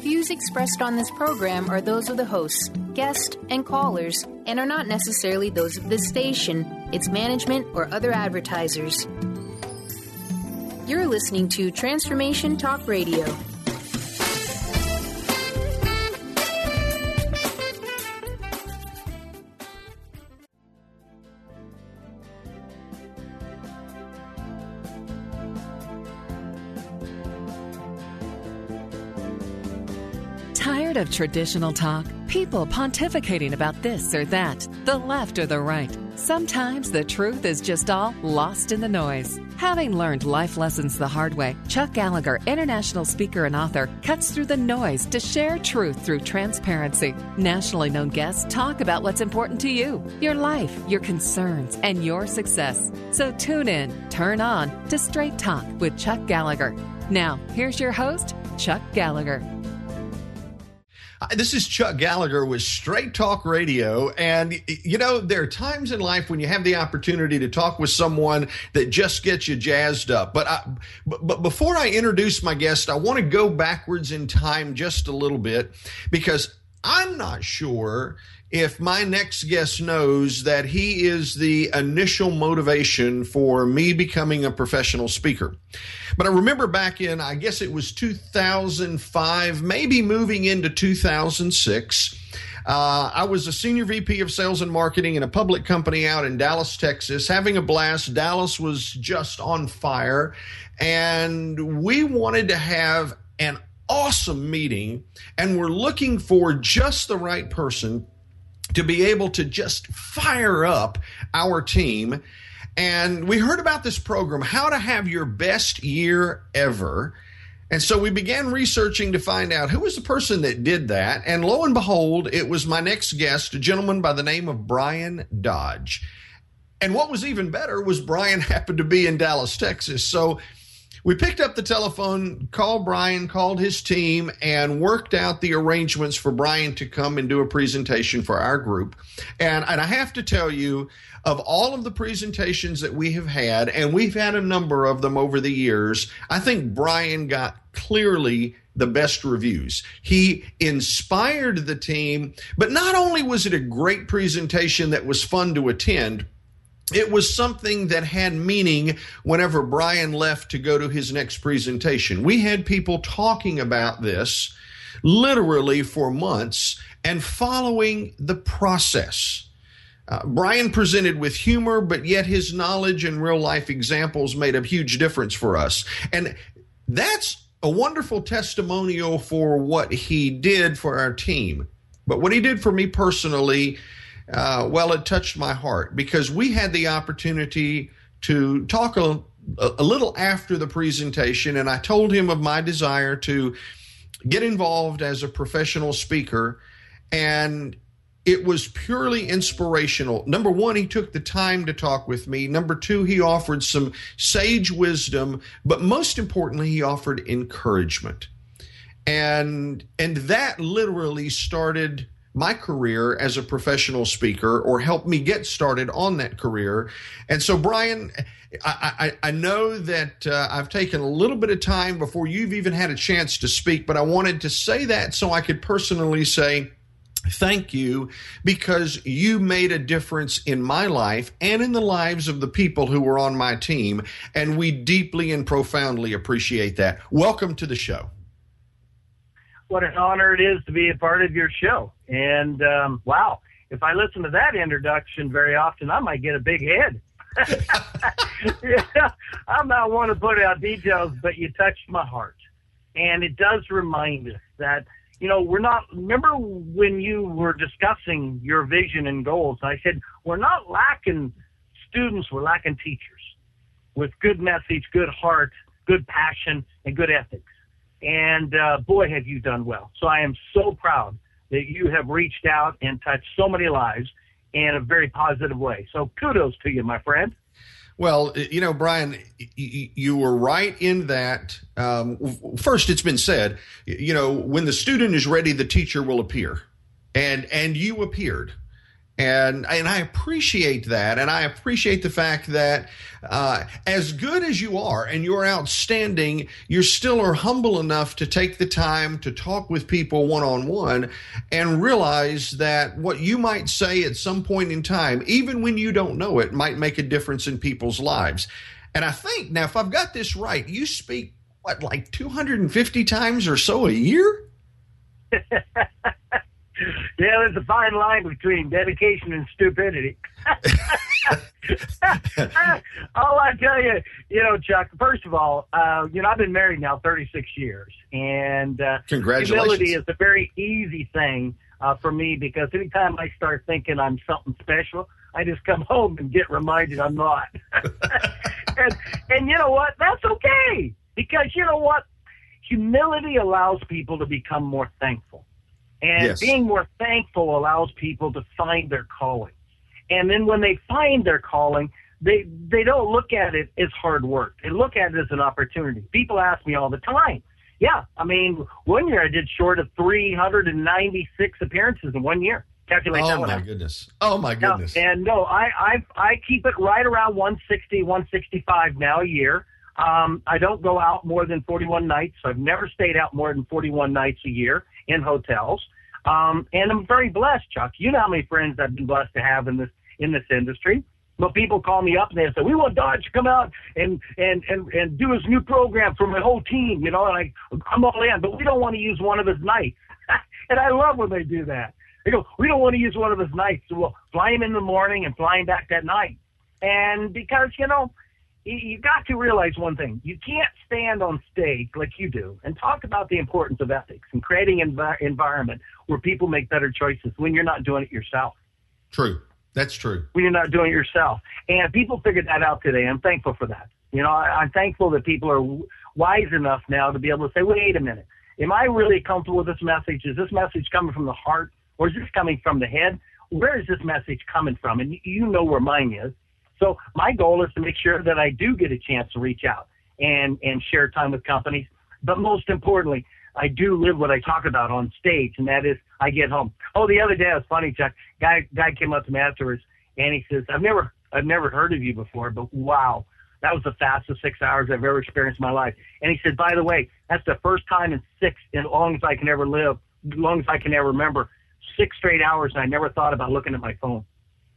views expressed on this program are those of the hosts, guests, and callers, and are not necessarily those of this station, its management, or other advertisers. You're listening to Transformation Talk Radio. Tired of traditional talk? People pontificating about this or that, the left or the right. Sometimes the truth is just all lost in the noise. Having learned life lessons the hard way, Chuck Gallagher, international speaker and author, cuts through the noise to share truth through transparency. Nationally known guests talk about what's important to you, your life, your concerns, and your success. So tune in, turn on to Straight Talk with Chuck Gallagher. Now, here's your host, Chuck Gallagher. Hi, this is Chuck Gallagher with Straight Talk Radio. And, you know, there are times in life when you have the opportunity to talk with someone that just gets you jazzed up. But before I introduce my guest, I want to go backwards in time just a little bit, because I'm not sure if my next guest knows that he is the initial motivation for me becoming a professional speaker. But I remember back in, I guess it was 2005, maybe moving into 2006, I was a senior VP of sales and marketing in a public company out in Dallas, Texas, having a blast. Dallas was just on fire, and we wanted to have an awesome meeting, and we're looking for just the right person to be able to just fire up our team. And we heard about this program, How to Have Your Best Year Ever. And so we began researching to find out who was the person that did that. And lo and behold, it was my next guest, a gentleman by the name of Brian Dodge. And what was even better was Brian happened to be in Dallas, Texas. So we picked up the telephone, called Brian, called his team, and worked out the arrangements for Brian to come and do a presentation for our group. And I have to tell you, of all of the presentations that we have had, and we've had a number of them over the years, I think Brian got clearly the best reviews. He inspired the team, but not only was it a great presentation that was fun to attend, it was something that had meaning whenever Brian left to go to his next presentation. We had people talking about this literally for months and following the process. Brian presented with humor, but yet his knowledge and real-life examples made a huge difference for us. And that's a wonderful testimonial for what he did for our team. But what he did for me personally, well, it touched my heart, because we had the opportunity to talk a little after the presentation, and I told him of my desire to get involved as a professional speaker, and it was purely inspirational. Number one, he took the time to talk with me. Number two, he offered some sage wisdom, but most importantly, he offered encouragement. And that literally started my career as a professional speaker, or helped me get started on that career. And so, Brian, I know that I've taken a little bit of time before you've even had a chance to speak, but I wanted to say that so I could personally say thank you, because you made a difference in my life and in the lives of the people who were on my team, and we deeply and profoundly appreciate that. Welcome to the show. What an honor it is to be a part of your show. And, wow, if I listen to that introduction very often, I might get a big head. Yeah, I'm not one to put out details, but you touched my heart. And it does remind us that, you know, remember when you were discussing your vision and goals, I said, we're not lacking students, we're lacking teachers with good message, good heart, good passion, and good ethics. And boy, have you done well. So I am so proud that you have reached out and touched so many lives in a very positive way. So kudos to you, my friend. Well, you know, Brian, you were right in that. First, it's been said, you know, when the student is ready, the teacher will appear. And you appeared. And I appreciate that. And I appreciate the fact that as good as you are and you're outstanding, you still are humble enough to take the time to talk with people one-on-one and realize that what you might say at some point in time, even when you don't know it, might make a difference in people's lives. And I think, now, if I've got this right, you speak, like 250 times or so a year? Yeah, there's a fine line between dedication and stupidity. All I tell you, Chuck, first of all, I've been married now 36 years. And congratulations. Humility is a very easy thing for me, because anytime I start thinking I'm something special, I just come home and get reminded I'm not. and you know what? That's okay. Because you know what? Humility allows people to become more thankful. And yes. Being more thankful allows people to find their calling. And then when they find their calling, they don't look at it as hard work. They look at it as an opportunity. People ask me all the time. Yeah, I mean, one year I did short of 396 appearances in 1 year. Calculate that one out. Oh, my goodness. I keep it right around 160, 165 now a year. I don't go out more than 41 nights. So I've never stayed out more than 41 nights a year in hotels. And I'm very blessed, Chuck. You know how many friends I've been blessed to have in this industry. But people call me up and they say, we want Dodge to come out and do his new program for my whole team, and I'm all in, but we don't want to use one of his nights. And I love when they do that. They go, we don't want to use one of his nights, so we'll fly him in the morning and fly him back that night. And because, you got to realize one thing. You can't stand on stage like you do and talk about the importance of ethics and creating an environment where people make better choices when you're not doing it yourself. True. That's true. When you're not doing it yourself. And people figured that out today. I'm thankful for that. I'm thankful that people are wise enough now to be able to say, wait a minute. Am I really comfortable with this message? Is this message coming from the heart, or is this coming from the head? Where is this message coming from? And you know where mine is. So my goal is to make sure that I do get a chance to reach out and share time with companies. But most importantly, I do live what I talk about on stage, and that is I get home. Oh, the other day it was funny, Chuck. Guy came up to me afterwards, and he says, I've never heard of you before, but wow, that was the fastest 6 hours I've ever experienced in my life. And he said, by the way, that's the first time in as long as I can ever live, as long as I can ever remember, 6 straight hours, and I never thought about looking at my phone.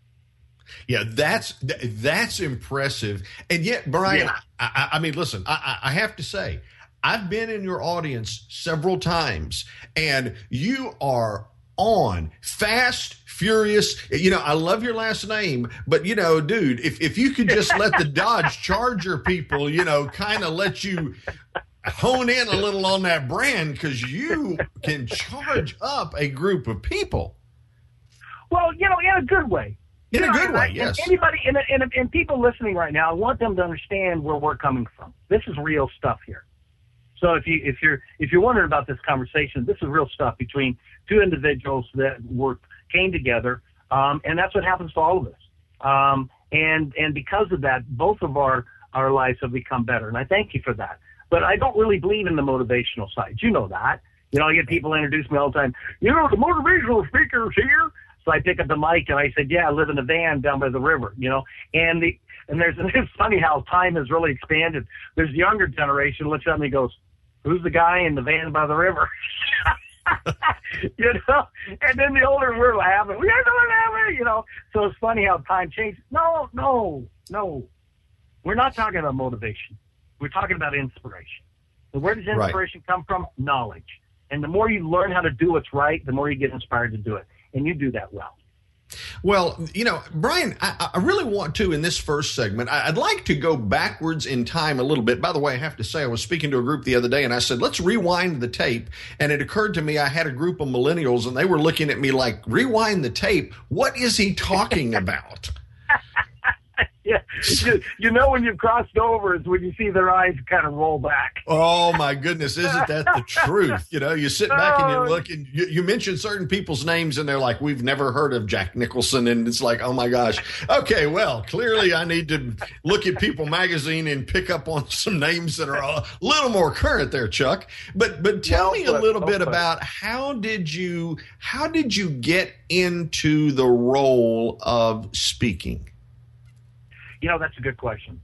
Yeah, that's impressive. And yet, Brian, yeah. I mean, listen, I have to say, I've been in your audience several times, and you are on fast, furious. I love your last name, but dude, if you could just let the Dodge Charger people, kind of let you hone in a little on that brand, because you can charge up a group of people. Well, in a good way. In a good way, yes. Anybody and people listening right now, I want them to understand where we're coming from. This is real stuff here. So if you're wondering about this conversation, this is real stuff between two individuals that came together, and that's what happens to all of us. And because of that, both of our lives have become better, and I thank you for that. But I don't really believe in the motivational side. You know that. I get people introduce me all the time. The motivational speaker's here. So I pick up the mic and I said, yeah, I live in a van down by the river, and it's funny how time has really expanded. There's the younger generation looks at me and goes, who's the guy in the van by the river? And then the older we're laughing, we are going laughing, So it's funny how time changes. No. We're not talking about motivation. We're talking about inspiration. And where does inspiration come from? Knowledge. And the more you learn how to do what's right, the more you get inspired to do it. And you do that well. Well, Brian, I really want to, in this first segment, I'd like to go backwards in time a little bit. By the way, I have to say, I was speaking to a group the other day, and I said, let's rewind the tape. And it occurred to me I had a group of millennials, and they were looking at me like, rewind the tape? What is he talking about? You know when you've crossed over is when you see their eyes kind of roll back. Oh, my goodness. Isn't that the truth? You know, you sit back and you look and you mention certain people's names and they're like, we've never heard of Jack Nicholson. And it's like, oh, my gosh. Okay, well, clearly I need to look at People magazine and pick up on some names that are a little more current there, Chuck. But tell me a little bit about how did you get into the role of speaking? You know, that's a good question.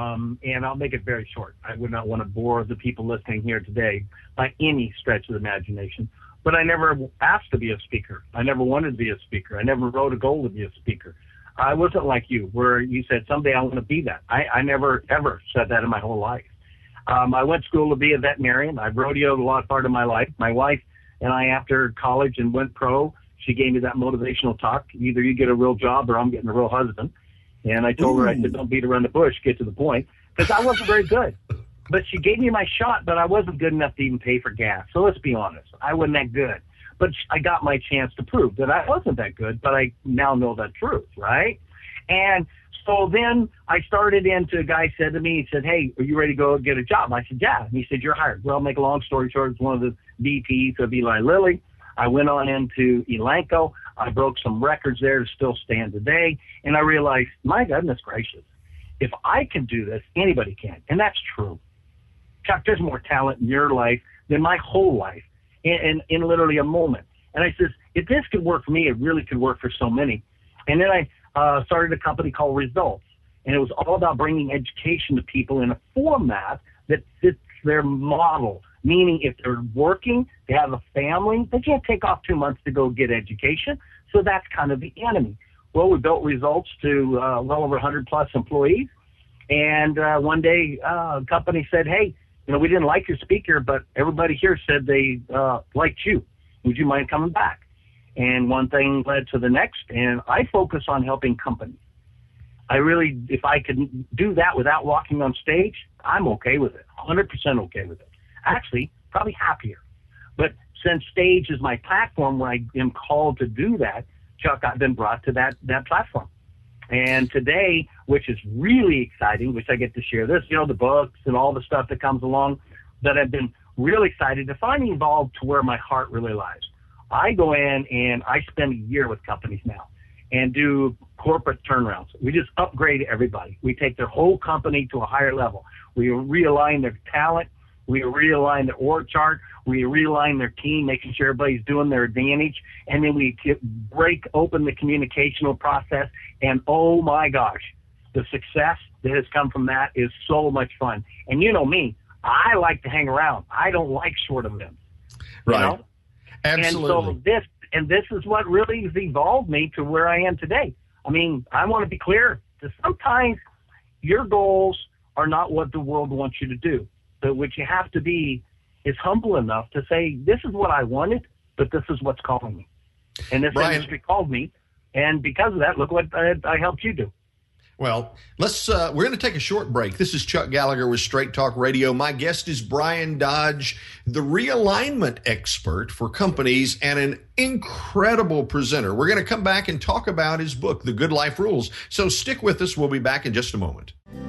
And I'll make it very short. I would not want to bore the people listening here today by any stretch of the imagination. But I never asked to be a speaker. I never wanted to be a speaker. I never wrote a goal to be a speaker. I wasn't like you, where you said, someday I want to be that. I never, ever said that in my whole life. I went to school to be a veterinarian. I've rodeoed a lot part of my life. My wife and I, after college and went pro, she gave me that motivational talk. Either you get a real job or I'm getting a real husband. And I told her, I said, don't beat around the bush, get to the point, because I wasn't very good. But she gave me my shot, but I wasn't good enough to even pay for gas. So let's be honest. I wasn't that good. But I got my chance to prove that I wasn't that good, but I now know the truth, right? And so then I started into, a guy said to me, he said, hey, are you ready to go get a job? I said, yeah. And he said, you're hired. Well, make a long story short, it's one of the VPs of Eli Lilly. I went on into Elanco. I broke some records there to still stand today. And I realized, my goodness gracious, if I can do this, anybody can. And that's true. Chuck, there's more talent in your life than my whole life in literally a moment. And I says, if this could work for me, it really could work for so many. And then I started a company called Results. And it was all about bringing education to people in a format that fits their model. Meaning if they're working, they have a family, they can't take off 2 months to go get education. So that's kind of the enemy. Well, we built Results to well over 100-plus employees. And one day a company said, hey, you know, we didn't like your speaker, but everybody here said they liked you. Would you mind coming back? And one thing led to the next, and I focus on helping companies. I really, if I could do that without walking on stage, I'm okay with it, 100% okay with it. Actually, probably happier. But since stage is my platform where I am called to do that, Chuck, I've been brought to that platform. And today, which is really exciting, which I get to share this, you know, the books and all the stuff that comes along, that I've been really excited to find involved to where my heart really lies. I go in and I spend a year with companies now and do corporate turnarounds. We just upgrade everybody. We take their whole company to a higher level. We realign their talent. We realign their org chart. We realign their team, making sure everybody's doing their advantage. And then we break open the communicational process. And oh my gosh, the success that has come from that is so much fun. And you know me, I like to hang around. I don't like short events. Right. You know? Absolutely. And this is what really has evolved me to where I am today. I mean, I want to be clear that sometimes your goals are not what the world wants you to do. But what you have to be is humble enough to say, this is what I wanted, but this is what's calling me. And this industry called me. And because of that, look what I helped you do. Well, we're going to take a short break. This is Chuck Gallagher with Straight Talk Radio. My guest is Brian Dodge, the realignment expert for companies and an incredible presenter. We're going to come back and talk about his book, The Good Life Rules. So stick with us. We'll be back in just a moment.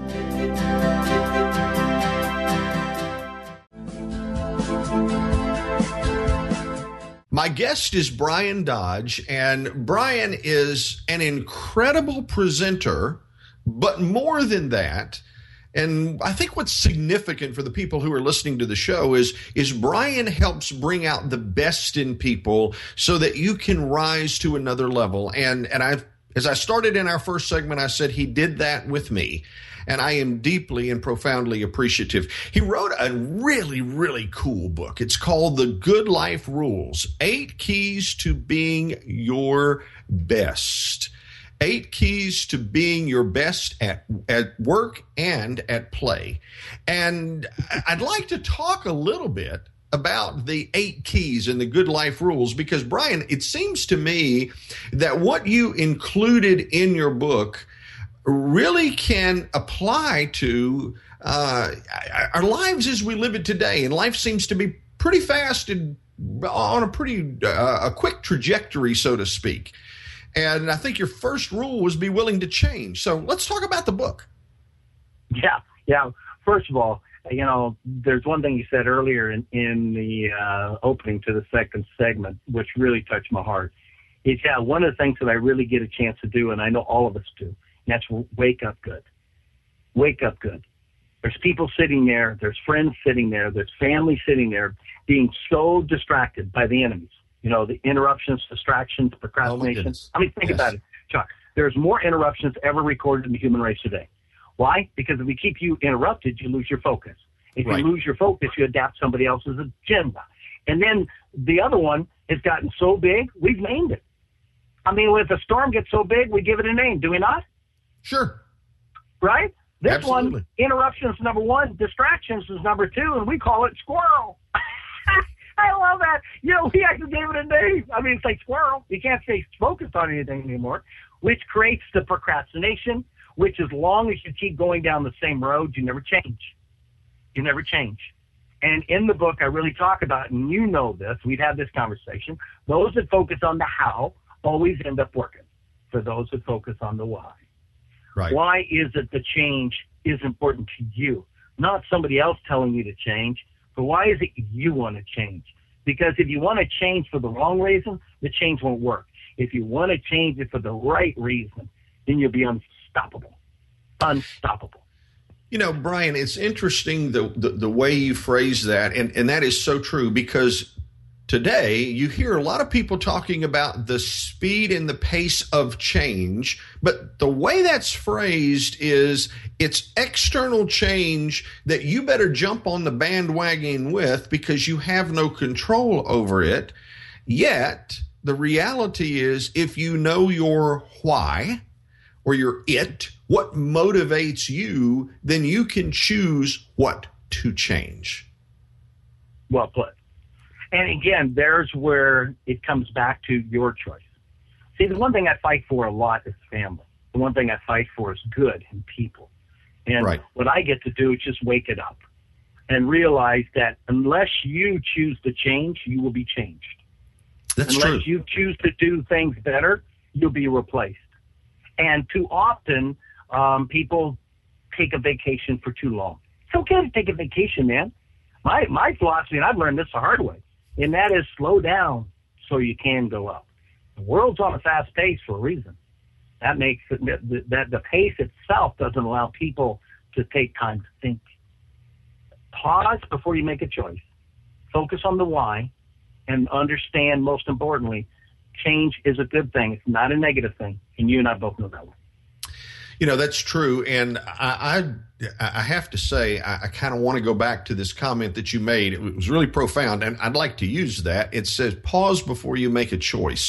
My guest is Brian Dodge, and Brian is an incredible presenter, but more than that, and I think what's significant for the people who are listening to the show is Brian helps bring out the best in people so that you can rise to another level. And as I started in our first segment, I said he did that with me. And I am deeply and profoundly appreciative. He wrote a really, really cool book. It's called The Good Life Rules, 8 Keys to Being Your Best. 8 Keys to Being Your Best at work and at play. And I'd like to talk a little bit about the 8 keys and the Good Life Rules, because, Brian, it seems to me that what you included in your book really can apply to our lives as we live it today. And life seems to be pretty fast and on a pretty a quick trajectory, so to speak. And I think your first rule was be willing to change. So let's talk about the book. Yeah. First of all, there's one thing you said earlier in the opening to the second segment, which really touched my heart. Is, one of the things that I really get a chance to do, and I know all of us do, and that's wake up good. Wake up good. There's people sitting there, there's friends sitting there, there's family sitting there being so distracted by the enemies. The interruptions, distractions, procrastination. Think about it, Chuck. There's more interruptions ever recorded in the human race today. Why? Because if we keep you interrupted, you lose your focus. If you lose your focus, you adapt somebody else's agenda. And then the other one has gotten so big, we've named it. If a storm gets so big, we give it a name, do we not? Sure. Right? This Absolutely. one, interruptions number 1, distractions is number 2, and we call it squirrel. I love that. We actually gave it a name. It's like squirrel. You can't stay focused on anything anymore, which creates the procrastination, which as long as you keep going down the same road, you never change. You never change. And in the book, I really talk about, and you know this, we've had this conversation, those that focus on the how always end up working for those that focus on the why. Right. Why is it the change is important to you? Not somebody else telling you to change, but why is it you want to change? Because if you want to change for the wrong reason, the change won't work. If you want to change it for the right reason, then you'll be unstoppable. Unstoppable. Brian, it's interesting the way you phrase that, and that is so true, because today you hear a lot of people talking about the speed and the pace of change, but the way that's phrased is it's external change that you better jump on the bandwagon with because you have no control over it. Yet the reality is, if you know your why or your it, what motivates you, then you can choose what to change. Well put. And again, there's where it comes back to your choice. See, the one thing I fight for a lot is family. The one thing I fight for is good and people. And what I get to do is just wake it up and realize that unless you choose to change, you will be changed. That's unless true. Unless you choose to do things better, you'll be replaced. And too often, people take a vacation for too long. It's okay to take a vacation, man. My philosophy, and I've learned this the hard way, and that is slow down so you can go up. The world's on a fast pace for a reason. That makes it, that the pace itself doesn't allow people to take time to think. Pause before you make a choice. Focus on the why, and understand, most importantly, change is a good thing. It's not a negative thing, and you and I both know that one. That's true. And I have to say, I kind of want to go back to this comment that you made. It was really profound, and I'd like to use that. It says, pause before you make a choice.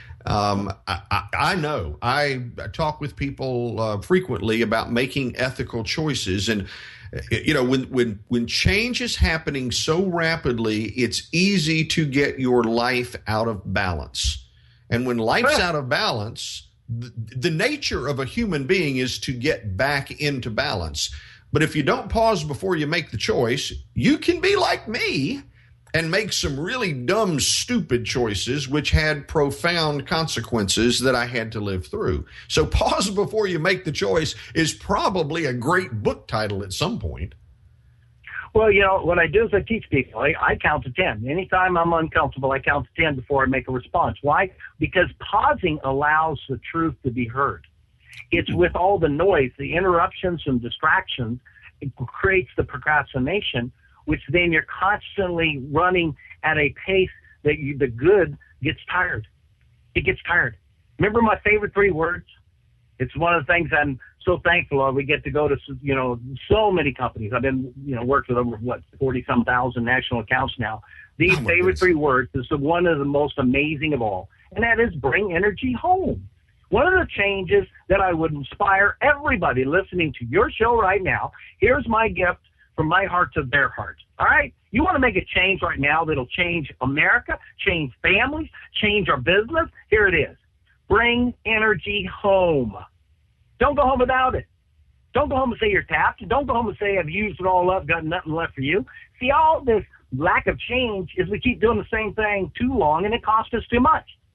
I know I talk with people frequently about making ethical choices. And, when change is happening so rapidly, it's easy to get your life out of balance. And when life's out of balance, the nature of a human being is to get back into balance. But if you don't pause before you make the choice, you can be like me and make some really dumb, stupid choices, which had profound consequences that I had to live through. So pause before you make the choice is probably a great book title at some point. Well, what I do is I teach people. I count to 10. Anytime I'm uncomfortable, I count to 10 before I make a response. Why? Because pausing allows the truth to be heard. It's with all the noise, the interruptions and distractions, it creates the procrastination, which then you're constantly running at a pace that the good gets tired. It gets tired. Remember my favorite 3 words? It's one of the things I'm so thankful of. We get to go to, so many companies. I've been, worked with over 40-some thousand national accounts now. These favorite 3 words is one of the most amazing of all, and that is bring energy home. One of the changes that I would inspire everybody listening to your show right now, here's my gift from my heart to their heart. All right? You want to make a change right now that'll change America, change families, change our business? Here it is. Bring energy home. Don't go home without it. Don't go home and say you're tapped. Don't go home and say I've used it all up, got nothing left for you. See, all this lack of change is we keep doing the same thing too long, and it costs us too much.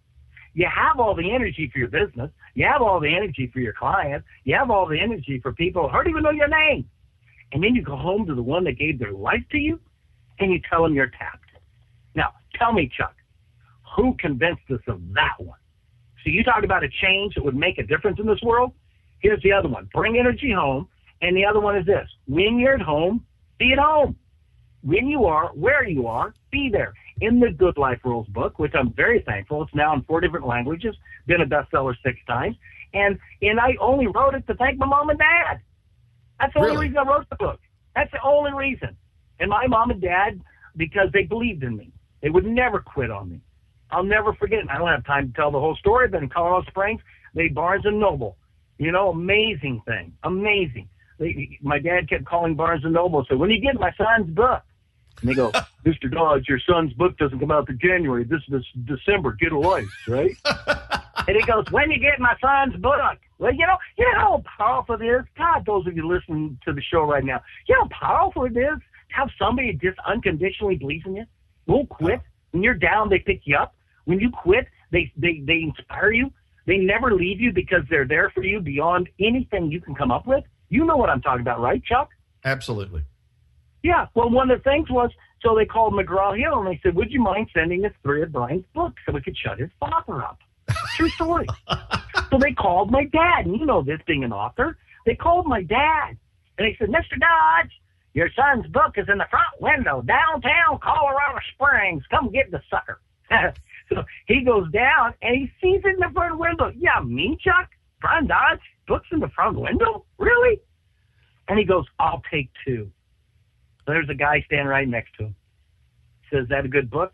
you have all the energy for your business. You have all the energy for your clients. You have all the energy for people who don't even know your name. And then you go home to the one that gave their life to you, and you tell them you're tapped. Now, tell me, Chuck, who convinced us of that one? So you talk about a change that would make a difference in this world? Here's the other one. Bring energy home. And the other one is this. When you're at home, be at home. When you are, where you are, be there. In the Good Life Rules book, which I'm very thankful, it's now in 4 different languages, been a bestseller 6 times, and I only wrote it to thank my mom and dad. That's the only reason I wrote the book. That's the only reason. And my mom and dad, because they believed in me. They would never quit on me. I'll never forget it. I don't have time to tell the whole story, but in Colorado Springs, they Barnes & Noble. You know, amazing thing. Amazing. My dad kept calling Barnes & Noble and said, when you get my son's book? And they go, Mr. Dodge, your son's book doesn't come out to January. This is December. Get a life, right? And he goes, when you get my son's book? Well, you know how powerful it is? God, those of you listening to the show right now, you know how powerful it is to have somebody just unconditionally believes in you? Won't quit. When you're down, they pick you up. When you quit, they inspire you. They never leave you because they're there for you beyond anything you can come up with. You know what I'm talking about, right, Chuck? Absolutely. Yeah. Well, one of the things was, so they called McGraw-Hill and they said, would you mind sending us 3 of Brian's books so we could shut his father up? True story. So they called my dad, and you know this being an author. They called my dad, and they said, Mr. Dodge, your son's book is in the front window, downtown Colorado Springs. Come get the sucker. So he goes down, and he sees it in the front window. Yeah, me, Chuck? Brian Dodge? Books in the front window? Really? And he goes, I'll take 2. So there's a guy standing right next to him. He says, is that a good book?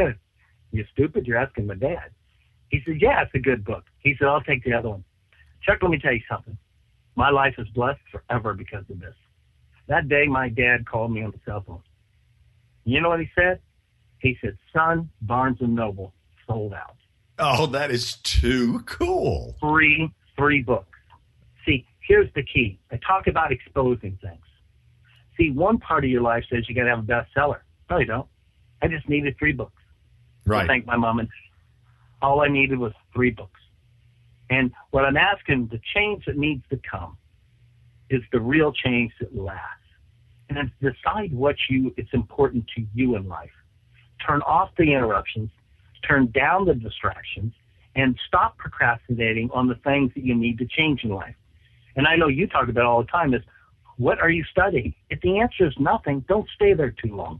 You stupid, you're asking my dad. He said, yeah, it's a good book. He said, I'll take the other one. Chuck, let me tell you something. My life is blessed forever because of this. That day, my dad called me on the cell phone. You know what he said? He said, son, Barnes & Noble sold out. Oh, that is too cool. 3 books. See, here's the key. I talk about exposing things. See, one part of your life says you got to have a bestseller. No, you don't. I just needed 3 books. Right. To thank my mom and all I needed was 3 books. And what I'm asking, the change that needs to come is the real change that lasts. And then decide it's important to you in life. Turn off the interruptions, turn down the distractions, and stop procrastinating on the things that you need to change in life. And I know you talk about all the time is, what are you studying? If the answer is nothing, don't stay there too long.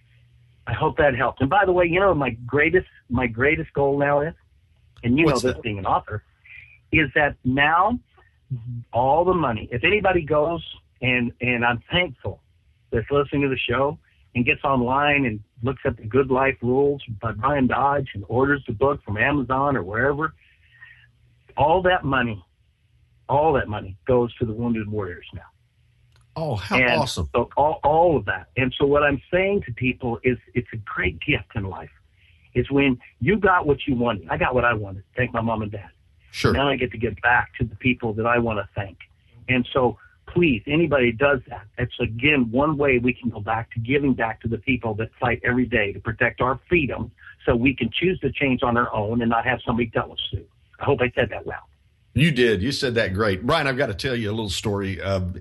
I hope that helps. And by the way, you know, my greatest goal now is, and you know this being an author, is that now all the money, if anybody goes, and I'm thankful that's listening to the show and gets online and looks at the Good Life Rules by Brian Dodge and orders the book from Amazon or wherever, all that money goes to the Wounded Warriors now. Oh, how awesome. So all of that. And so what I'm saying to people is it's a great gift in life. It's when you got what you wanted. I got what I wanted. Thank my mom and dad. Sure. Now I get to give back to the people that I want to thank. And so please, anybody who does that, it's again one way we can go back to giving back to the people that fight every day to protect our freedom so we can choose to change on our own and not have somebody tell us to. I hope I said that well. You did. You said that great. Brian, I've got to tell you a little story.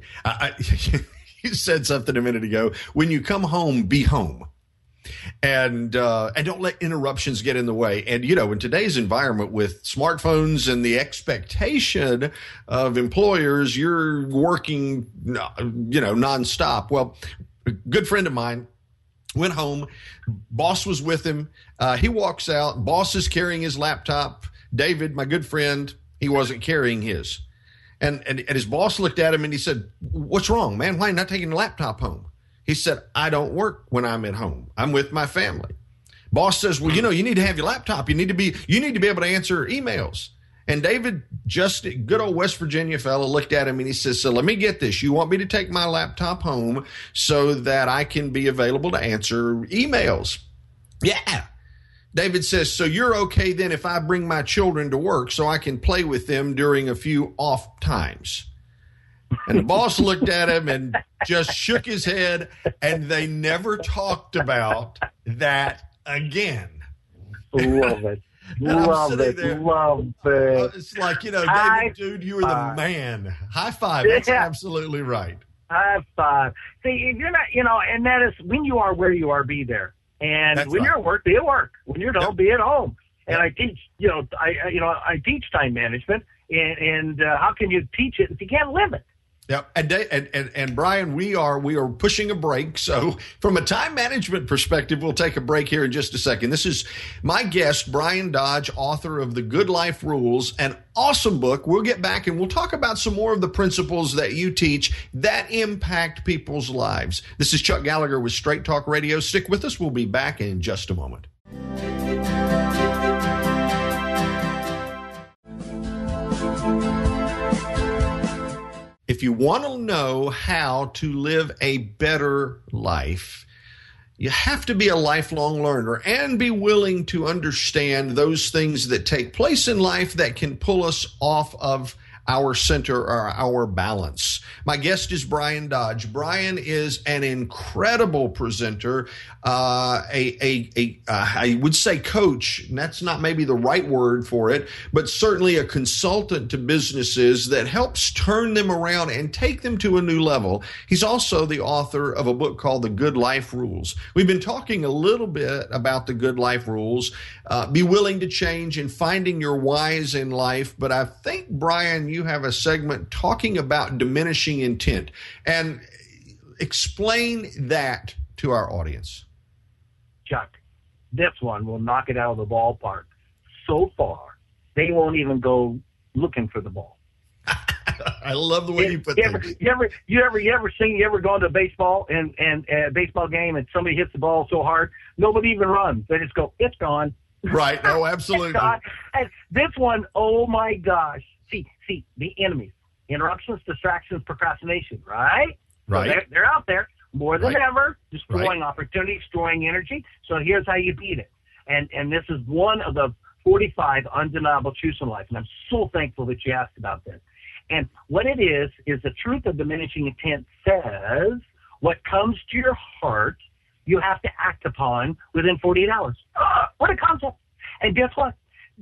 You said something a minute ago. When you come home, be home. And don't let interruptions get in the way. And, you know, in today's environment with smartphones and the expectation of employers, you're working, nonstop. Well, a good friend of mine went home. Boss was with him. He walks out. Boss is carrying his laptop. David, my good friend, he wasn't carrying his. And his boss looked at him and he said, what's wrong, man? Why are you not taking the laptop home? He said, I don't work when I'm at home. I'm with my family. Boss says, well, you need to have your laptop. You need to be able to answer emails. And David, just a good old West Virginia fellow, looked at him and he says, so let me get this. You want me to take my laptop home so that I can be available to answer emails? Yeah. David says, so you're okay then if I bring my children to work so I can play with them during a few off times? And the boss looked at him and just shook his head, and they never talked about that again. Love it. Love it. It's like, David, dude, you are the man. High five. That's absolutely right. High five. See, if you're not, and that is when you are where you are, be there. And That's when right. you're at work, be at work. When you're at home, be at home. And I teach, I teach time management. And how can you teach it if you can't live it? Yep. And Brian, we are pushing a break. So from a time management perspective, we'll take a break here in just a second. This is my guest, Brian Dodge, author of The Good Life Rules, an awesome book. We'll get back and we'll talk about some more of the principles that you teach that impact people's lives. This is Chuck Gallagher with Straight Talk Radio. Stick with us. We'll be back in just a moment. If you want to know how to live a better life, you have to be a lifelong learner and be willing to understand those things that take place in life that can pull us off of our center or our balance. My guest is Brian Dodge. Brian is an incredible presenter, I would say coach, and that's not maybe the right word for it, but certainly a consultant to businesses that helps turn them around and take them to a new level. He's also the author of a book called The Good Life Rules. We've been talking a little bit about the Good Life Rules, be willing to change and finding your whys in life. But I think, Brian, you have a segment talking about diminishing intent, and explain that to our audience. Chuck, this one will knock it out of the ballpark. So far, they won't even go looking for the ball. I love the way you put that. You ever gone to a baseball and a baseball game and somebody hits the ball so hard, nobody even runs. They just go, it's gone. Right. Oh, absolutely. And this one, oh my gosh. See, the enemies, interruptions, distractions, procrastination, right? Right. So they're out there more than ever, destroying opportunity, destroying energy. So here's how you beat it. And this is one of the 45 undeniable truths in life. And I'm so thankful that you asked about this. And what it is the truth of diminishing intent says what comes to your heart, you have to act upon within 48 hours. What a concept. And guess what?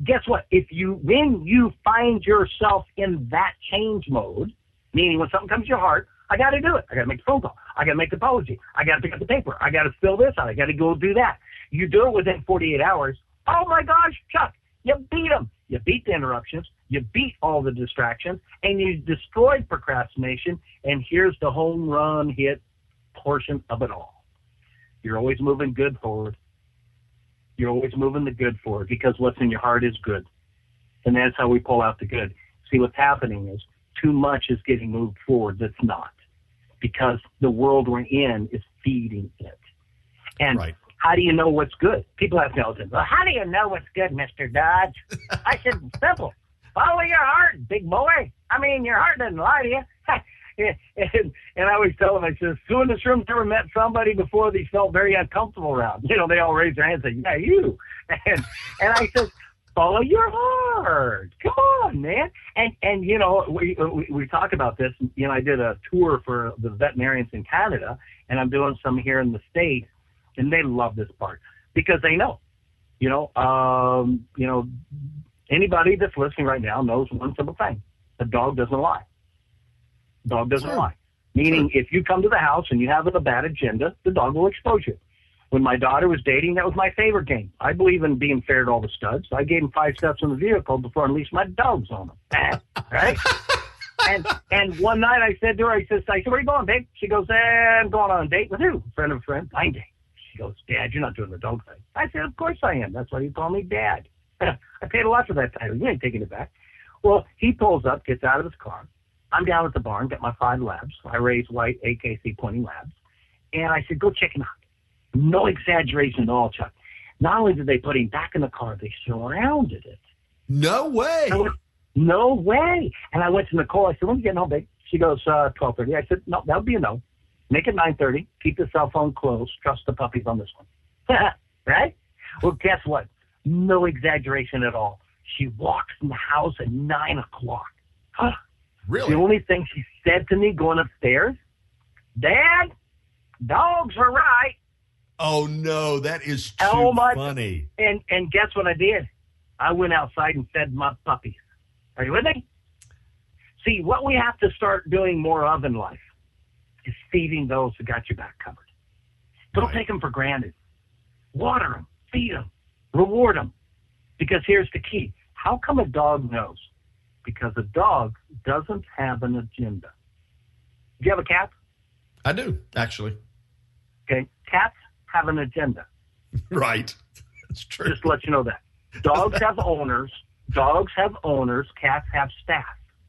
When you find yourself in that change mode, meaning when something comes to your heart, I got to do it. I got to make a phone call. I got to make the apology. I got to pick up the paper. I got to fill this out. I got to go do that. You do it within 48 hours. Oh my gosh, Chuck, you beat them. You beat the interruptions. You beat all the distractions, and you destroyed procrastination. And here's the home run hit portion of it all. You're always moving good forward. You're always moving the good forward because what's in your heart is good. And that's how we pull out the good. See, what's happening is too much is getting moved forward that's not, because the world we're in is feeding it. And how do you know what's good? People ask me all the time, well, how do you know what's good, Mr. Dodge? I said, simple. Follow your heart, big boy. I mean, your heart doesn't lie to you. And I always tell them, I said, who in this room ever met somebody before they felt very uncomfortable around? They all raise their hands and say, yeah, you. And I said, follow your heart. Come on, man. And we talk about this. I did a tour for the veterinarians in Canada, and I'm doing some here in the States, and they love this part because they know. Anybody that's listening right now knows one simple thing. A dog doesn't lie. Dog doesn't lie. Meaning, if you come to the house and you have a bad agenda, the dog will expose you. When my daughter was dating, that was my favorite game. I believe in being fair to all the studs. I gave them 5 steps in the vehicle before I unleashed my dogs on them. Right? And one night I said to her, I said, where are you going, babe? She goes, I'm going on a date with who? Friend of a friend. Blind date. She goes, Dad, you're not doing the dog thing. I said, of course I am. That's why you call me Dad. I paid a lot for that title. You ain't taking it back. Well, he pulls up, gets out of his car. I'm down at the barn, got my 5 labs. I raise white AKC pointing labs. And I said, go check him out. No exaggeration at all, Chuck. Not only did they put him back in the car, they surrounded it. No way. No way. And I went to Nicole. I said, when are you getting home, babe? She goes, 12:30. I said, no, that would be a no. Make it 9:30. Keep the cell phone closed. Trust the puppies on this one. Right? Well, guess what? No exaggeration at all. She walks in the house at 9 o'clock. Really? The only thing she said to me going upstairs, Dad, dogs are right. Oh, no, that is too funny. And guess what I did? I went outside and fed my puppies. Are you with me? See, what we have to start doing more of in life is feeding those who got your back covered. Don't take them for granted. Water them, feed them, reward them. Because here's the key. How come a dog knows? Because a dog doesn't have an agenda. Do you have a cat? I do, actually. Okay. Cats have an agenda. Right. That's true. Just to let you know that. Dogs have owners. Dogs have owners. Cats have staff.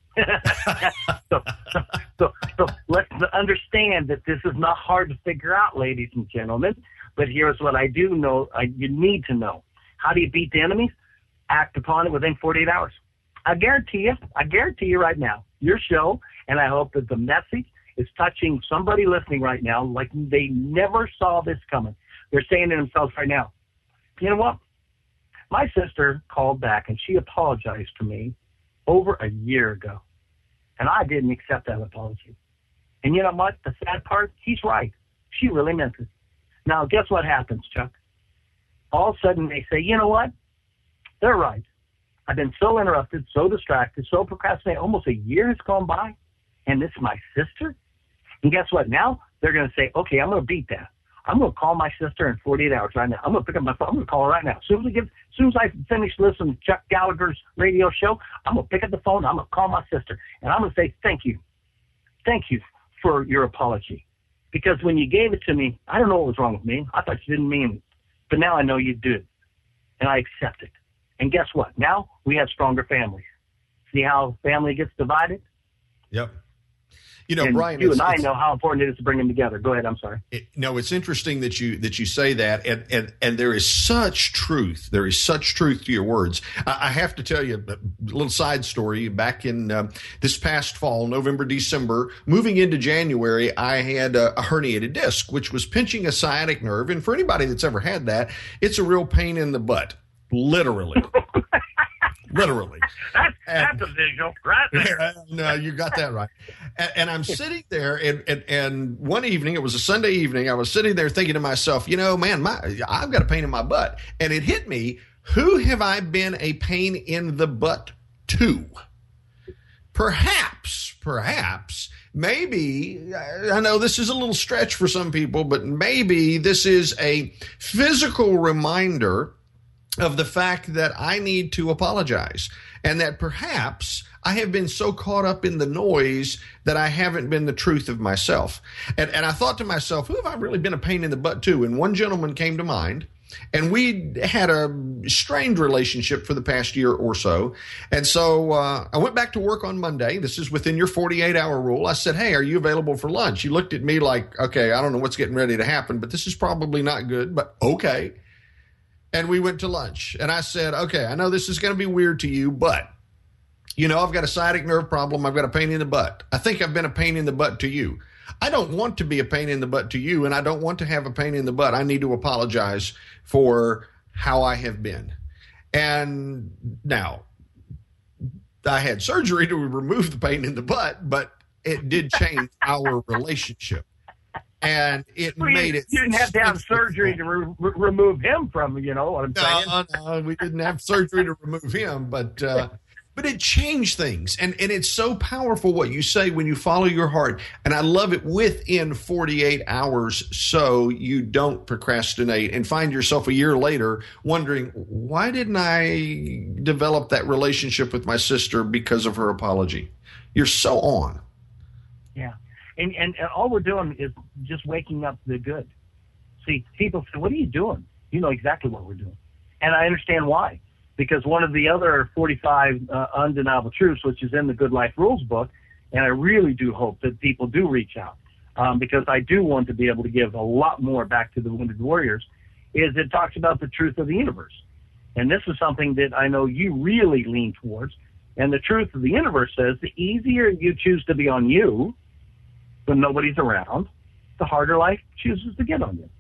so let's understand that this is not hard to figure out, ladies and gentlemen. But here's what I do know. You need to know. How do you beat the enemies? Act upon it within 48 hours. I guarantee you right now, your show, and I hope that the message is touching somebody listening right now like they never saw this coming. They're saying to themselves right now, you know what? My sister called back and she apologized to me over a year ago. And I didn't accept that apology. And you know what? The sad part, he's right. She really meant it. Now, guess what happens, Chuck? All of a sudden they say, you know what? They're right. I've been so interrupted, so distracted, so procrastinated. Almost a year has gone by, and this is my sister? And guess what? Now they're going to say, okay, I'm going to beat that. I'm going to call my sister in 48 hours right now. I'm going to pick up my phone. I'm going to call her right now. As soon as I finish listening to Chuck Gallagher's radio show, I'm going to pick up the phone. I'm going to call my sister, and I'm going to say thank you. Thank you for your apology. Because when you gave it to me, I don't know what was wrong with me. I thought you didn't mean it. But now I know you did, and I accept it. And guess what? Now we have stronger families. See how family gets divided? Yep. You know, and Brian, you and I know how important it is to bring them together. Go ahead. I'm sorry. It's interesting that you say that, and there is such truth. There is such truth to your words. I have to tell you a little side story. Back in this past fall, November, December, moving into January, I had a herniated disc, which was pinching a sciatic nerve. And for anybody that's ever had that, it's a real pain in the butt, literally. Literally. That's a visual, right there. No, you got that right. And I'm sitting there, and one evening, it was a Sunday evening, I was sitting there thinking to myself, you know, man, I've got a pain in my butt. And it hit me, who have I been a pain in the butt to? Perhaps, maybe, I know this is a little stretch for some people, but maybe this is a physical reminder of the fact that I need to apologize, and that perhaps I have been so caught up in the noise that I haven't been the truth of myself. And I thought to myself, who have I really been a pain in the butt to? And one gentleman came to mind, and we had a strained relationship for the past year or so. And so I went back to work on Monday. This is within your 48-hour rule. I said, hey, are you available for lunch? He looked at me like, okay, I don't know what's getting ready to happen, but this is probably not good, but okay. And we went to lunch, and I said, okay, I know this is going to be weird to you, but, you know, I've got a sciatic nerve problem. I've got a pain in the butt. I think I've been a pain in the butt to you. I don't want to be a pain in the butt to you, and I don't want to have a pain in the butt. I need to apologize for how I have been. And now, I had surgery to remove the pain in the butt, but it did change our relationship. And it made it. You didn't have to have surgery to remove him from, you know what I'm saying? No, we didn't have surgery to remove him, but it changed things. And it's so powerful what you say when you follow your heart. And I love it within 48 hours so you don't procrastinate and find yourself a year later wondering, why didn't I develop that relationship with my sister because of her apology? You're so on. Yeah. And all we're doing is just waking up the good. See, people say, what are you doing? You know exactly what we're doing. And I understand why. Because one of the other 45 undeniable truths, which is in the Good Life Rules book, and I really do hope that people do reach out, because I do want to be able to give a lot more back to the wounded warriors, is it talks about the truth of the universe. And this is something that I know you really lean towards. And the truth of the universe says the easier you choose to be on you, when nobody's around, the harder life chooses to get on you.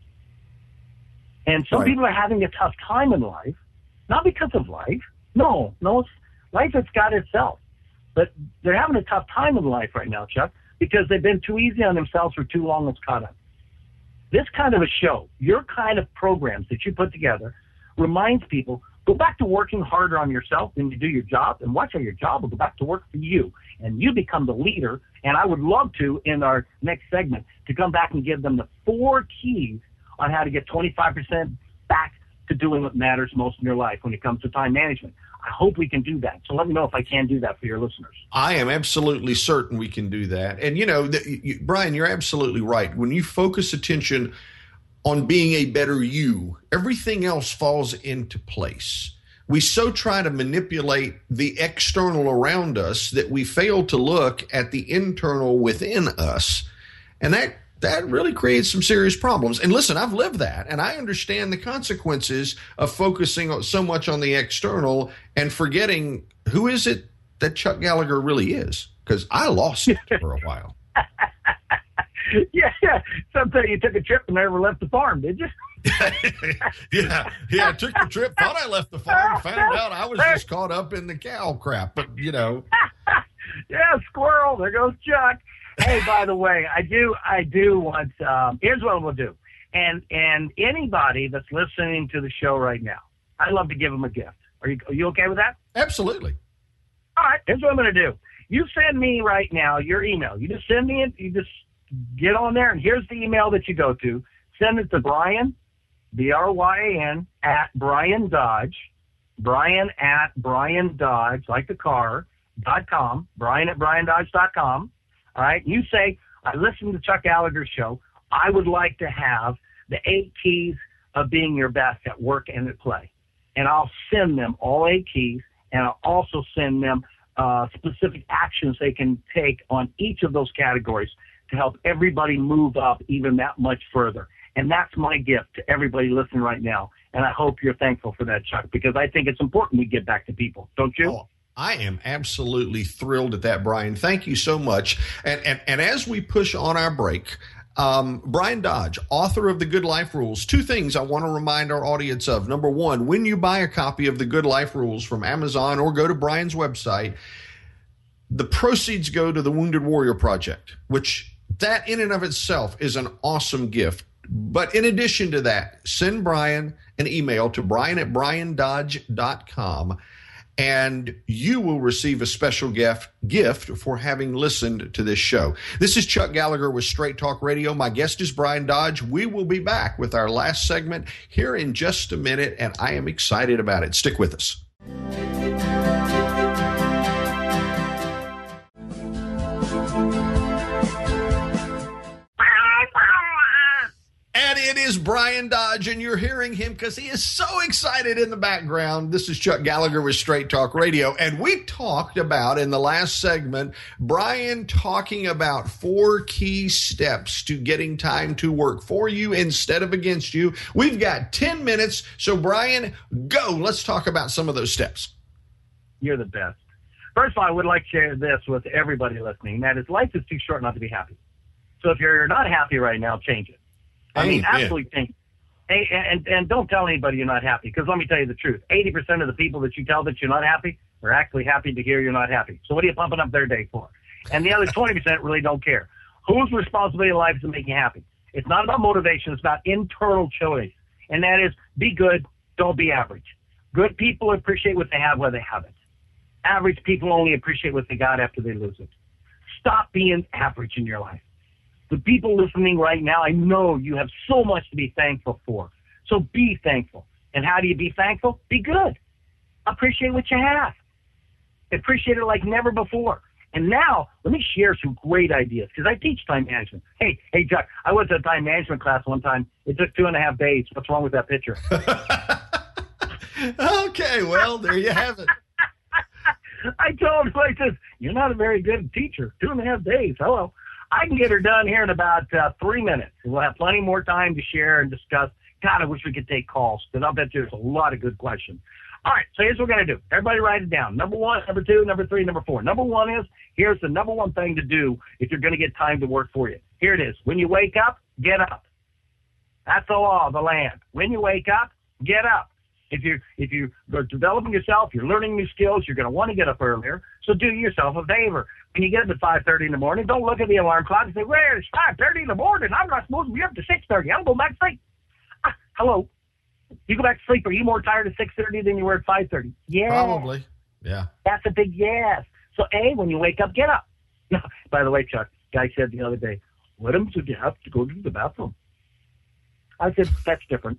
And some people are having a tough time in life, not because of life. No, life has got itself. But they're having a tough time in life right now, Chuck, because they've been too easy on themselves for too long. It's caught up. This kind of a show, your kind of programs that you put together, reminds people Go back to working harder on yourself when you do your job, and watch how your job will go back to work for you. And you become the leader. And I would love to, in our next segment, to come back and give them the 4 keys on how to get 25% back to doing what matters most in your life when it comes to time management. I hope we can do that. So let me know if I can do that for your listeners. I am absolutely certain we can do that. And, Brian, you're absolutely right. When you focus attention on being a better you, everything else falls into place. We so try to manipulate the external around us that we fail to look at the internal within us. And that really creates some serious problems. And listen, I've lived that, and I understand the consequences of focusing so much on the external and forgetting who is it that Chuck Gallagher really is, because I lost it for a while. Yeah. Sometime you took a trip and never left the farm, did you? Yeah. I took the trip, thought I left the farm, found out I was just caught up in the cow crap. But, Yeah, squirrel. There goes Chuck. Hey, by the way, I do want, here's what we'll do. And anybody that's listening to the show right now, I'd love to give them a gift. Are you okay with that? Absolutely. All right, here's what I'm going to do. You send me right now your email. You just send me it. You just get on there, and here's the email that you go to. Send it to Brian, BRYAN, at Brian Dodge, Brian at Brian Dodge, like the car, .com, Brian at BrianDodge.com. All right, you say, I listened to Chuck Gallagher's show. I would like to have the 8 keys of being your best at work and at play. And I'll send them all 8 keys, and I'll also send them specific actions they can take on each of those categories to help everybody move up even that much further. And that's my gift to everybody listening right now. And I hope you're thankful for that, Chuck, because I think it's important we give back to people. Don't you? Oh, I am absolutely thrilled at that, Brian. Thank you so much. And as we push on our break, Brian Dodge, author of The Good Life Rules, 2 things I want to remind our audience of. Number 1, when you buy a copy of The Good Life Rules from Amazon or go to Brian's website, the proceeds go to the Wounded Warrior Project, which that in and of itself is an awesome gift. But in addition to that, send Brian an email to Brian at BrianDodge.com, and you will receive a special gift for having listened to this show. This is Chuck Gallagher with Straight Talk Radio. My guest is Brian Dodge. We will be back with our last segment here in just a minute, and I am excited about it. Stick with us. And it is Brian Dodge, and you're hearing him because he is so excited in the background. This is Chuck Gallagher with Straight Talk Radio, and we talked about in the last segment, Brian talking about 4 key steps to getting time to work for you instead of against you. We've got 10 minutes, so Brian, go. Let's talk about some of those steps. You're the best. First of all, I would like to share this with everybody listening. That is, life is too short not to be happy. So if you're not happy right now, change it. I mean, absolutely change it. And don't tell anybody you're not happy, because let me tell you the truth. 80% of the people that you tell that you're not happy are actually happy to hear you're not happy. So what are you pumping up their day for? And the other 20% really don't care. Whose responsibility in life is to make you happy? It's not about motivation. It's about internal choice. And that is, be good, don't be average. Good people appreciate what they have while they have it. Average people only appreciate what they got after they lose it. Stop being average in your life. The people listening right now, I know you have so much to be thankful for. So be thankful. And how do you be thankful? Be good. Appreciate what you have. Appreciate it like never before. And now, let me share some great ideas, because I teach time management. Hey, Chuck, I went to a time management class one time. It took 2.5 days. What's wrong with that picture? Okay, well, there you have it. I told him, like this, you're not a very good teacher. 2.5 days. Hello. I can get her done here in about 3 minutes. We'll have plenty more time to share and discuss. God, I wish we could take calls, because I'll bet you there's a lot of good questions. All right, so here's what we're going to do. Everybody write it down. Number 1, number 2, number 3, number 4. Number 1 is, here's the number 1 thing to do if you're going to get time to work for you. Here it is. When you wake up, get up. That's the law of the land. When you wake up, get up. If you're developing yourself, you're learning new skills, you're going to want to get up earlier. So do yourself a favor. When you get up at 5:30 in the morning, don't look at the alarm clock and say, well, it's 5:30 in the morning. I'm not supposed to be up to 6:30. I'm going back to sleep. Hello. You go back to sleep. Are you more tired at 6:30 than you were at 5:30? Yeah. Probably. Yeah. That's a big yes. So, A, when you wake up, get up. No, by the way, Chuck, guy said the other day, what happens if you have to go to the bathroom? I said, that's different.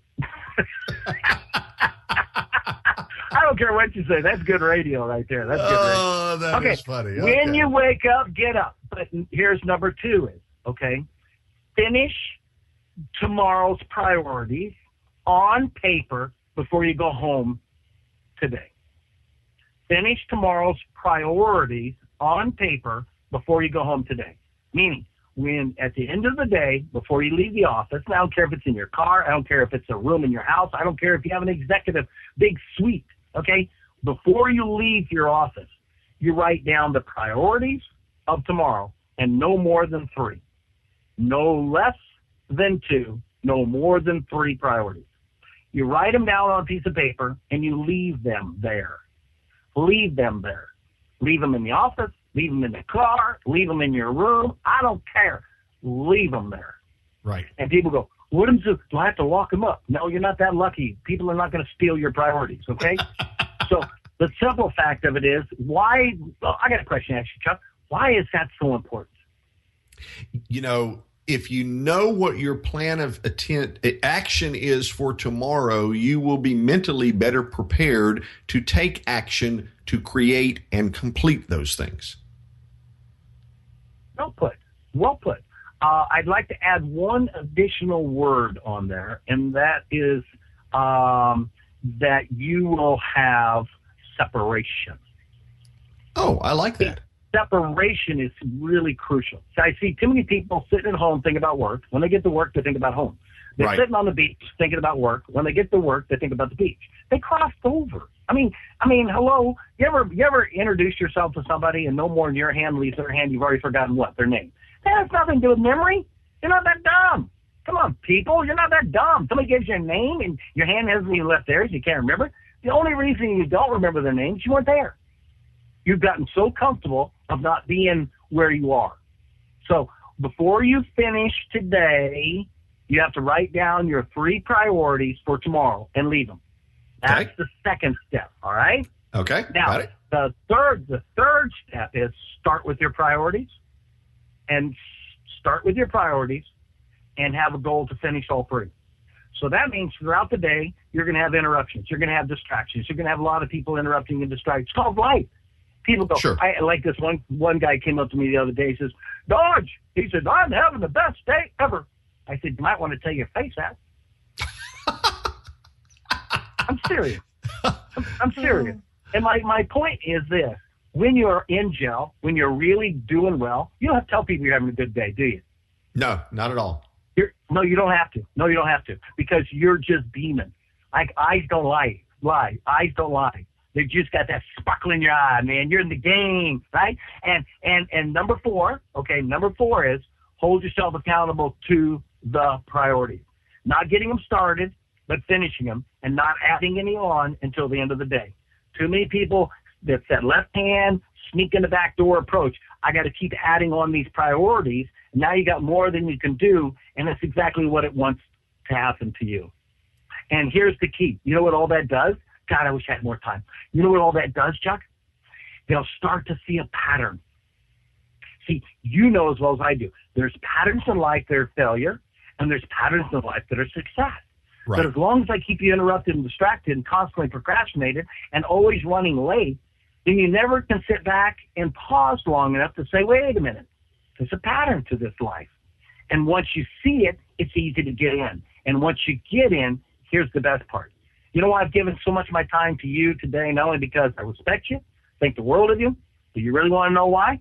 I don't care what you say. That's good radio right there. That's good radio. Oh, that is funny. When you wake up, get up. But here's number 2 is, okay, finish tomorrow's priorities on paper before you go home today. Finish tomorrow's priorities on paper before you go home today. Meaning, when at the end of the day, before you leave the office, and I don't care if it's in your car, I don't care if it's a room in your house, I don't care if you have an executive big suite, okay? Before you leave your office, you write down the priorities of tomorrow, and no more than 3. No less than 2, no more than 3 priorities. You write them down on a piece of paper, and you leave them there. Leave them there. Leave them in the office, leave them in the car, leave them in your room. I don't care. Leave them there. Right. And people go, what do I have to lock them up? No, you're not that lucky. People are not going to steal your priorities, okay? So the simple fact of it is, why, well, I got a question actually, Chuck. Why is that so important? You know, if you know what your plan of action is for tomorrow, you will be mentally better prepared to take action to create and complete those things. Well put. Well put. I'd like to add one additional word on there, and that is that you will have separation. Oh, I like that. Separation is really crucial. So I see too many people sitting at home thinking about work. When they get to work, they think about home. They're Right. sitting on the beach thinking about work. When they get to work, they think about the beach. They crossed over. I mean, hello. You ever introduce yourself to somebody and no more than your hand leaves their hand, you've already forgotten what? Their name. That has nothing to do with memory. You're not that dumb. Come on, people. You're not that dumb. Somebody gives you a name and your hand hasn't even left theirs. You can't remember. The only reason you don't remember their names, you weren't there. You've gotten so comfortable of not being where you are. So before you finish today, you have to write down your 3 priorities for tomorrow and leave them. That's Okay. the second step, all right? Okay, Now, got it. the third step is start with your priorities and have a goal to finish all 3. So that means throughout the day, you're going to have interruptions. You're going to have distractions. You're going to have a lot of people interrupting and distracting. It's called life. People go, Sure. I like this one guy came up to me the other day. He says, Dodge, he said, I'm having the best day ever. I said, you might want to tell your face that. I'm serious. I'm serious. And my point is this. When you're in gel, when you're really doing well, you don't have to tell people you're having a good day, do you? No, not at all. No, you don't have to. No, you don't have to. Because you're just beaming. Like, eyes don't lie. Eyes don't lie. They just got that sparkle in your eye, man. You're in the game, right? And number 4 is hold yourself accountable to the priorities. Not getting them started, but finishing them and not adding any on until the end of the day. Too many people, that's that left hand, sneak in the back door approach. I got to keep adding on these priorities. Now you got more than you can do, and that's exactly what it wants to happen to you. And here's the key. You know what all that does? God, I wish I had more time. You know what all that does, Chuck? They'll start to see a pattern. See, you know as well as I do. There's patterns in life that are failure, and there's patterns in life that are success. Right. But as long as I keep you interrupted and distracted and constantly procrastinated and always running late, then you never can sit back and pause long enough to say, wait a minute, there's a pattern to this life. And once you see it, it's easy to get in. And once you get in, here's the best part. You know why I've given so much of my time to you today? Not only because I respect you, think the world of you. Do you really want to know why?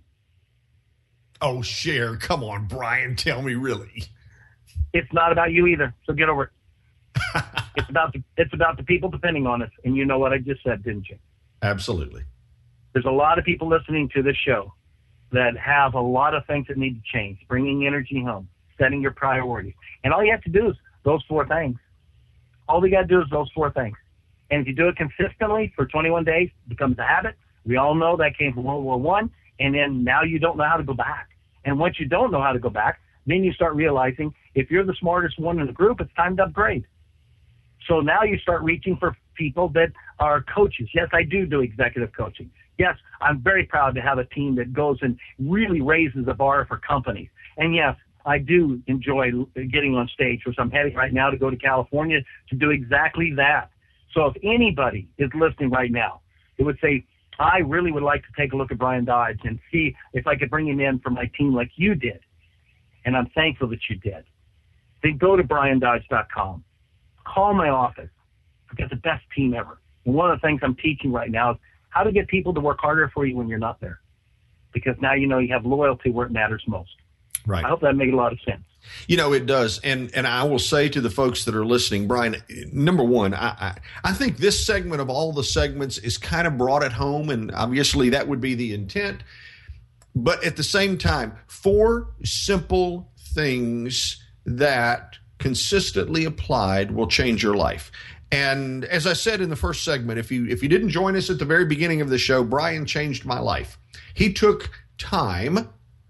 Oh, share. Come on, Brian. Tell me really. It's not about you either, so get over it. It's about the people depending on us. And you know what I just said, didn't you? Absolutely. There's a lot of people listening to this show that have a lot of things that need to change. Bringing energy home, setting your priorities. And all you have to do is those 4 things. All we got to do is those 4 things. And if you do it consistently for 21 days, it becomes a habit. We all know that came from World War I. And then now you don't know how to go back. And once you don't know how to go back, then you start realizing if you're the smartest one in the group, it's time to upgrade. So now you start reaching for people that are coaches. Yes, I do executive coaching. Yes, I'm very proud to have a team that goes and really raises the bar for companies. And yes, I do enjoy getting on stage, which I'm heading right now to go to California to do exactly that. So if anybody is listening right now, it would say, I really would like to take a look at Brian Dodge and see if I could bring him in for my team like you did. And I'm thankful that you did. Then go to briandodge.com. Call my office. I've got the best team ever. And one of the things I'm teaching right now is how to get people to work harder for you when you're not there. Because now you know you have loyalty where it matters most. Right. I hope that made a lot of sense. You know, it does. And I will say to the folks that are listening, Brian, number one, I think this segment of all the segments is kind of brought it home. And obviously that would be the intent. But at the same time, 4 simple things that consistently applied will change your life. And as I said in the first segment, if you didn't join us at the very beginning of the show, Brian changed my life. He took time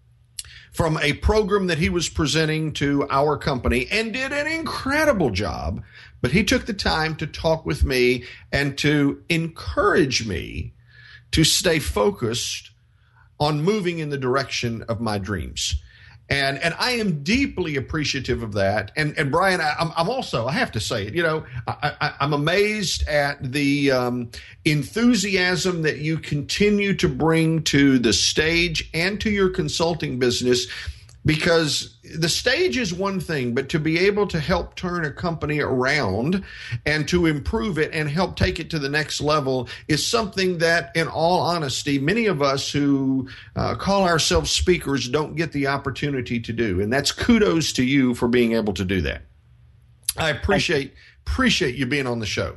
from a program that he was presenting to our company and did an incredible job, but he took the time to talk with me and to encourage me to stay focused on moving in the direction of my dreams. And I am deeply appreciative of that. And Brian, I'm also, I have to say it, you know, I'm amazed at the enthusiasm that you continue to bring to the stage and to your consulting business, because the stage is one thing, but to be able to help turn a company around and to improve it and help take it to the next level is something that, in all honesty, many of us who call ourselves speakers don't get the opportunity to do. And that's kudos to you for being able to do that. I appreciate you being on the show.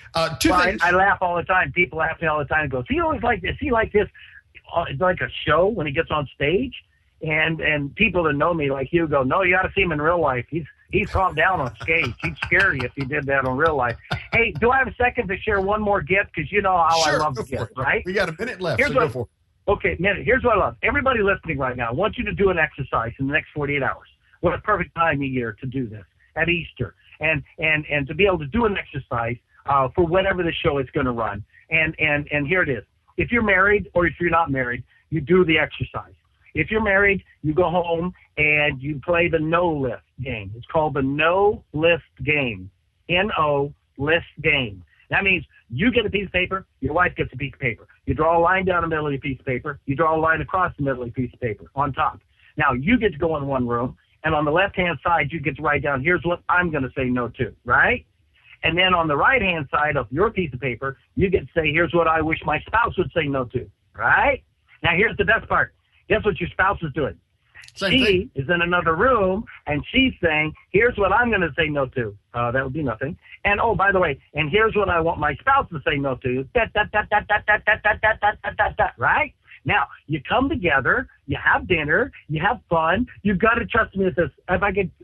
I laugh all the time. People ask me all the time and go, is he always like this? Is he like this? It's like a show when he gets on stage. And people that know me like you go, no, you got to see him in real life. He's calmed down on stage. He'd scare you if he did that on real life. Hey, do I have a second to share one more gift? Because you know how sure, I love the gift, right? We got a minute left, go for it. Okay, minute. Here's what I love. Everybody listening right now, I want you to do an exercise in the next 48 hours. What a perfect time of year to do this at Easter. And to be able to do an exercise for whenever the show is going to run. And here it is. If you're married or if you're not married, you do the exercise. If you're married, you go home and you play the no list game. It's called the no list game. N-O list game. That means you get a piece of paper, your wife gets a piece of paper. You draw a line down the middle of your piece of paper. You draw a line across the middle of your piece of paper on top. Now, you get to go in one room, and on the left-hand side, you get to write down, here's what I'm going to say no to, right? And then on the right-hand side of your piece of paper, you get to say, here's what I wish my spouse would say no to, right? Now, here's the best part. Guess what your spouse is doing? She is in another room, and she's saying, here's what I'm going to say no to. That would be nothing. And, oh, by the way, and here's what I want my spouse to say no to. Right? Now, you come together, you have dinner, you have fun. You've got to trust me with this. If I could,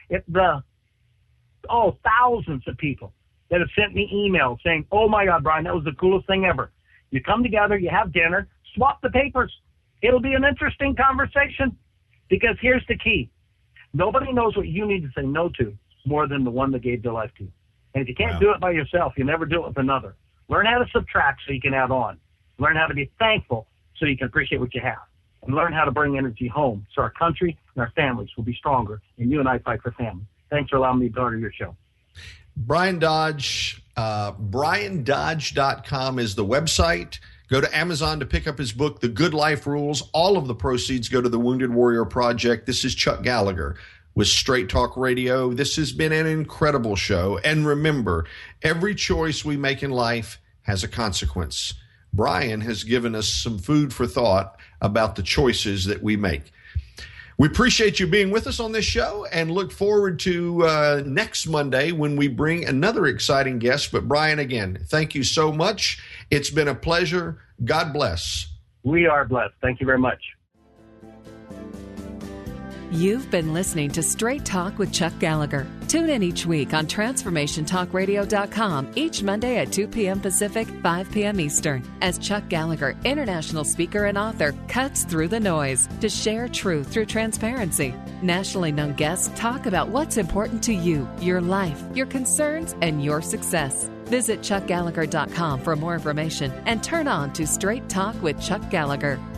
thousands of people that have sent me emails saying, oh, my God, Brian, that was the coolest thing ever. You come together, you have dinner, swap the papers. It'll be an interesting conversation, because here's the key. Nobody knows what you need to say no to more than the one that gave their life to you. And if you can't do it by yourself, you never do it with another. Learn how to subtract so you can add on. Learn how to be thankful so you can appreciate what you have. And learn how to bring energy home so our country and our families will be stronger. And you and I fight for family. Thanks for allowing me to be part of your show. Brian Dodge, briandodge.com is the website. Go to Amazon to pick up his book, The Good Life Rules. All of the proceeds go to the Wounded Warrior Project. This is Chuck Gallagher with Straight Talk Radio. This has been an incredible show. And remember, every choice we make in life has a consequence. Brian has given us some food for thought about the choices that we make. We appreciate you being with us on this show and look forward to next Monday when we bring another exciting guest. But Brian, again, thank you so much. It's been a pleasure. God bless. We are blessed. Thank you very much. You've been listening to Straight Talk with Chuck Gallagher. Tune in each week on TransformationTalkRadio.com each Monday at 2 p.m. Pacific, 5 p.m. Eastern, as Chuck Gallagher, international speaker and author, cuts through the noise to share truth through transparency. Nationally known guests talk about what's important to you, your life, your concerns, and your success. Visit ChuckGallagher.com for more information and turn on to Straight Talk with Chuck Gallagher.